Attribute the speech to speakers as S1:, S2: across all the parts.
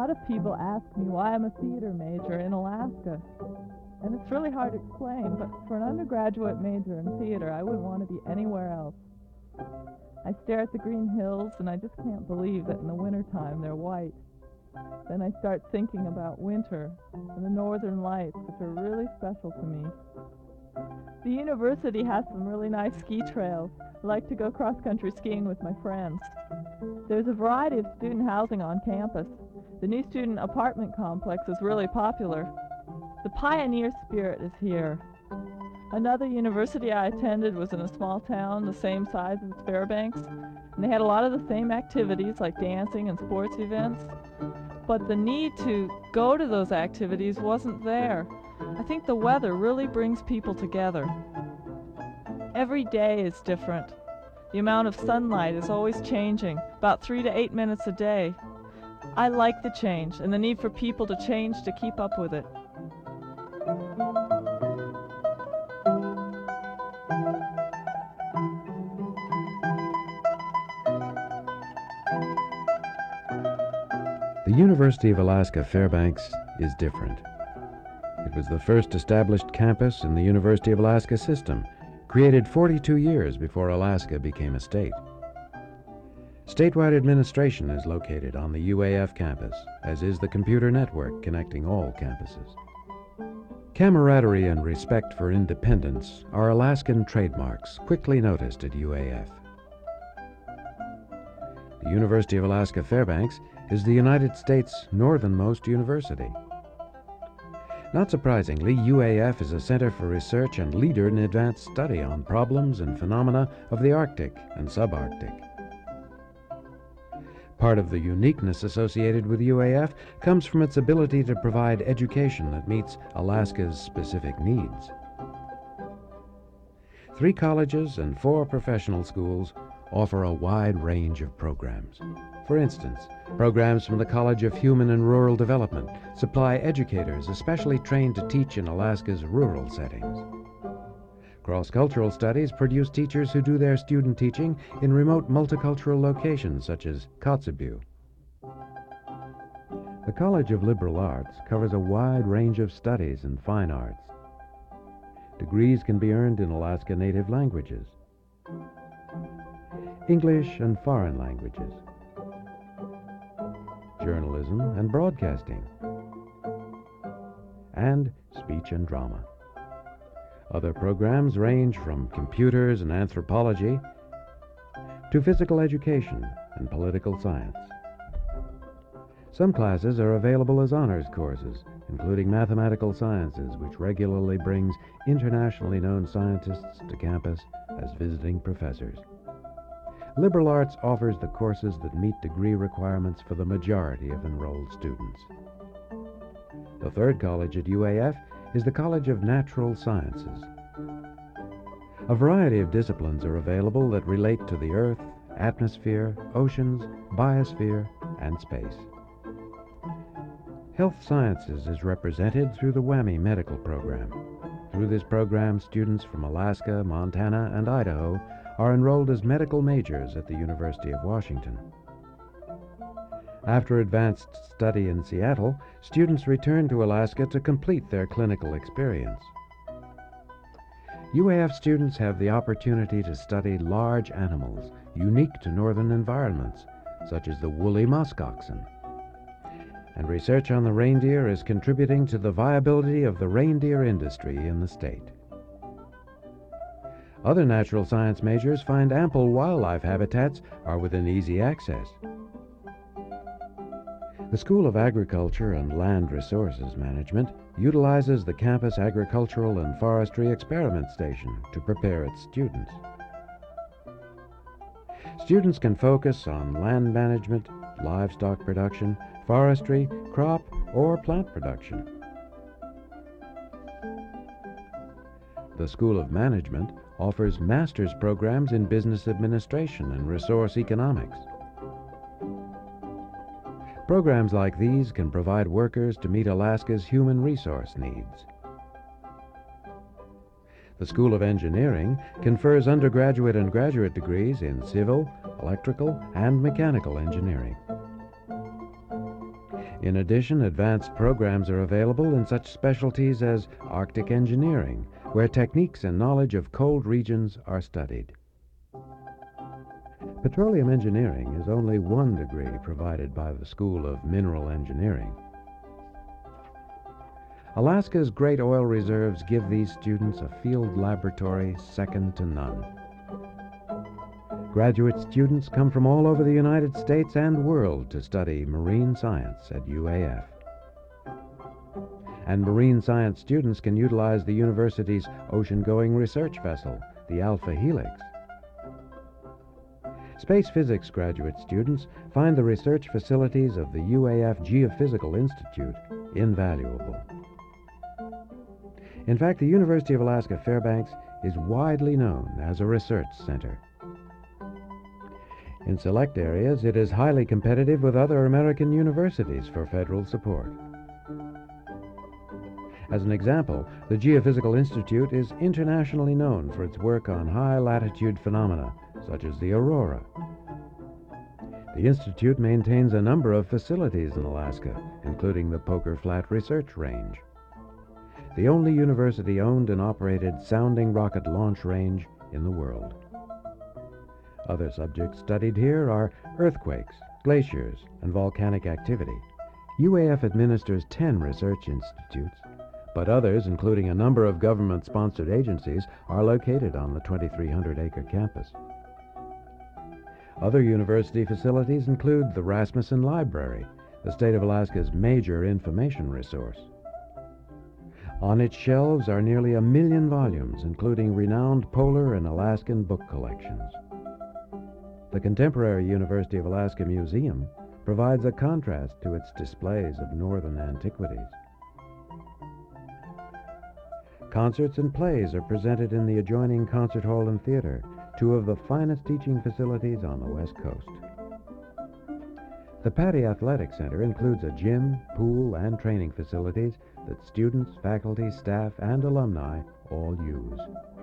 S1: lot of people ask me why I'm a theater major in Alaska. And it's really hard to explain, but for an undergraduate major in theater, I wouldn't want to be anywhere else. I stare at the green hills, and I just can't believe that in the wintertime they're white. Then I start thinking about winter and the northern lights, which are really special to me. The university has some really nice ski trails. I like to go cross-country skiing with my friends. There's a variety of student housing on campus. The new student apartment complex is really popular. The pioneer spirit is here. Another university I attended was in a small town the same size as Fairbanks, and they had a lot of the same activities like dancing and sports events, but the need to go to those activities wasn't there. I think the weather really brings people together. Every day is different. The amount of sunlight is always changing, about 3 to 8 minutes a day. I like the change and the need for people to change to keep up with it.
S2: The University of Alaska Fairbanks is different. It was the first established campus in the University of Alaska system, created 42 years before Alaska became a state. Statewide administration is located on the UAF campus, as is the computer network connecting all campuses. Camaraderie and respect for independence are Alaskan trademarks quickly noticed at UAF. The University of Alaska Fairbanks is the United States' northernmost university. Not surprisingly, UAF is a center for research and leader in advanced study on problems and phenomena of the Arctic and subarctic. Part of the uniqueness associated with UAF comes from its ability to provide education that meets Alaska's specific needs. 3 colleges and 4 professional schools offer a wide range of programs. For instance, programs from the College of Human and Rural Development supply educators especially trained to teach in Alaska's rural settings. Cross-cultural studies produce teachers who do their student teaching in remote multicultural locations such as Kotzebue. The College of Liberal Arts covers a wide range of studies in fine arts. Degrees can be earned in Alaska Native languages, English and foreign languages, journalism and broadcasting, and speech and drama. Other programs range from computers and anthropology to physical education and political science. Some classes are available as honors courses, including mathematical sciences, which regularly brings internationally known scientists to campus as visiting professors. Liberal Arts offers the courses that meet degree requirements for the majority of enrolled students. The third college at UAF is the College of Natural Sciences. A variety of disciplines are available that relate to the Earth, atmosphere, oceans, biosphere, and space. Health Sciences is represented through the WWAMI medical program. Through this program, students from Alaska, Montana, and Idaho are enrolled as medical majors at the University of Washington. After advanced study in Seattle, students return to Alaska to complete their clinical experience. UAF students have the opportunity to study large animals unique to northern environments, such as the woolly musk oxen. And research on the reindeer is contributing to the viability of the reindeer industry in the state. Other natural science majors find ample wildlife habitats are within easy access. The School of Agriculture and Land Resources Management utilizes the campus agricultural and forestry experiment station to prepare its students. Students can focus on land management, livestock production, forestry, crop, or plant production. The School of Management offers master's programs in business administration and resource economics. Programs like these can provide workers to meet Alaska's human resource needs. The School of Engineering confers undergraduate and graduate degrees in civil, electrical, and mechanical engineering. In addition, advanced programs are available in such specialties as Arctic engineering, where techniques and knowledge of cold regions are studied. Petroleum engineering is only one degree provided by the School of Mineral Engineering. Alaska's great oil reserves give these students a field laboratory second to none. Graduate students come from all over the United States and world to study marine science at UAF. And marine science students can utilize the university's ocean-going research vessel, the Alpha Helix. Space physics graduate students find the research facilities of the UAF Geophysical Institute invaluable. In fact, the University of Alaska Fairbanks is widely known as a research center. In select areas, it is highly competitive with other American universities for federal support. As an example, the Geophysical Institute is internationally known for its work on high-latitude phenomena, such as the aurora. The Institute maintains a number of facilities in Alaska, including the Poker Flat Research Range, the only university-owned and operated sounding rocket launch range in the world. Other subjects studied here are earthquakes, glaciers, and volcanic activity. UAF administers 10 research institutes, but others, including a number of government-sponsored agencies, are located on the 2,300-acre campus. Other university facilities include the Rasmussen Library, the state of Alaska's major information resource. On its shelves are nearly 1 million volumes, including renowned polar and Alaskan book collections. The Contemporary University of Alaska Museum provides a contrast to its displays of northern antiquities. Concerts and plays are presented in the adjoining concert hall and theater, two of the finest teaching facilities on the West Coast. The Patty Athletic Center includes a gym, pool, and training facilities that students, faculty, staff, and alumni all use.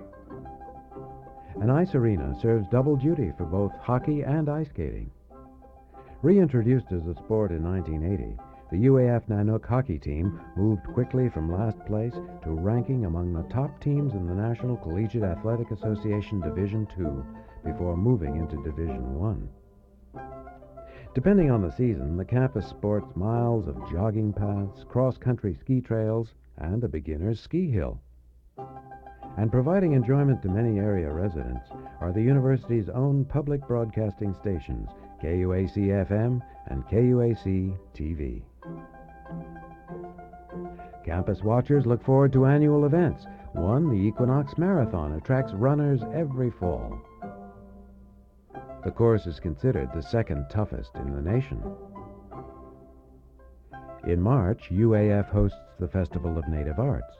S2: An ice arena serves double duty for both hockey and ice skating. Reintroduced as a sport in 1980, the UAF Nanook hockey team moved quickly from last place to ranking among the top teams in the National Collegiate Athletic Association Division II before moving into Division I. Depending on the season, the campus sports miles of jogging paths, cross-country ski trails, and a beginner's ski hill. And providing enjoyment to many area residents are the university's own public broadcasting stations, KUAC-FM and KUAC-TV. Campus watchers look forward to annual events. One, the Equinox Marathon, attracts runners every fall. The course is considered the second toughest in the nation. In March, UAF hosts the Festival of Native Arts.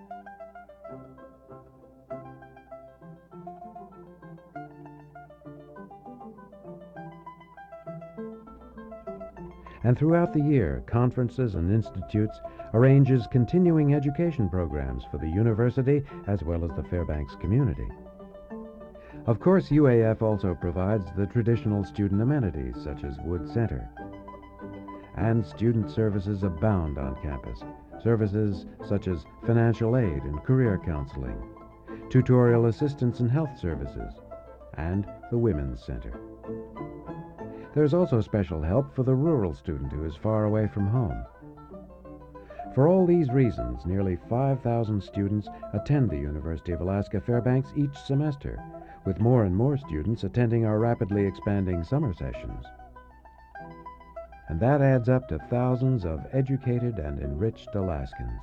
S2: And throughout the year, conferences and institutes arranges continuing education programs for the university as well as the Fairbanks community. Of course, UAF also provides the traditional student amenities such as Wood Center. And student services abound on campus. Services such as financial aid and career counseling, tutorial assistance and health services, and the Women's Center. There's also special help for the rural student who is far away from home. For all these reasons, nearly 5,000 students attend the University of Alaska Fairbanks each semester, with more and more students attending our rapidly expanding summer sessions. And that adds up to thousands of educated and enriched Alaskans.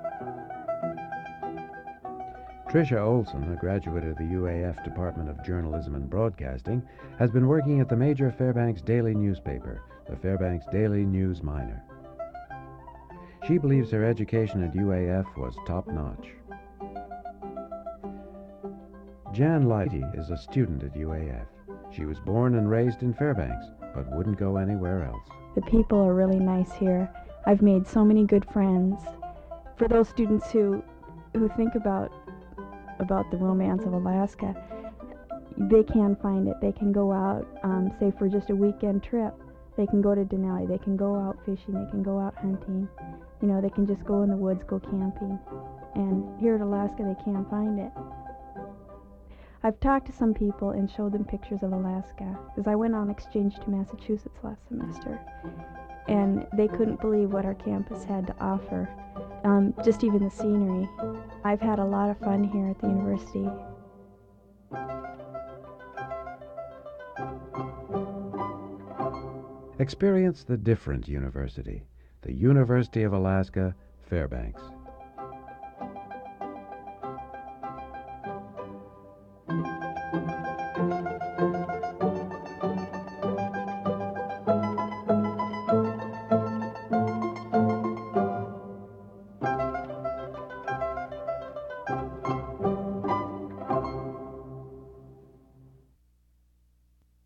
S2: Tricia Olson, a graduate of the UAF Department of Journalism and Broadcasting, has been working at the major Fairbanks daily newspaper, the Fairbanks Daily News Miner. She believes her education at UAF was top-notch. Jan Lighty is a student at UAF. She was born and raised in Fairbanks, but wouldn't go anywhere else.
S3: The people are really nice here. I've made so many good friends. For those students who think about the romance of Alaska, they can find it. They can go out, say for just a weekend trip, They can go to Denali, they can go out fishing, they can go out hunting. You know, they can just go in the woods, go camping. And here in Alaska, they can't find it. I've talked to some people and showed them pictures of Alaska, because I went on exchange to Massachusetts last semester, and they couldn't believe what our campus had to offer, just even the scenery. I've had a lot of fun here at the university.
S2: Experience the different university, the University of Alaska, Fairbanks.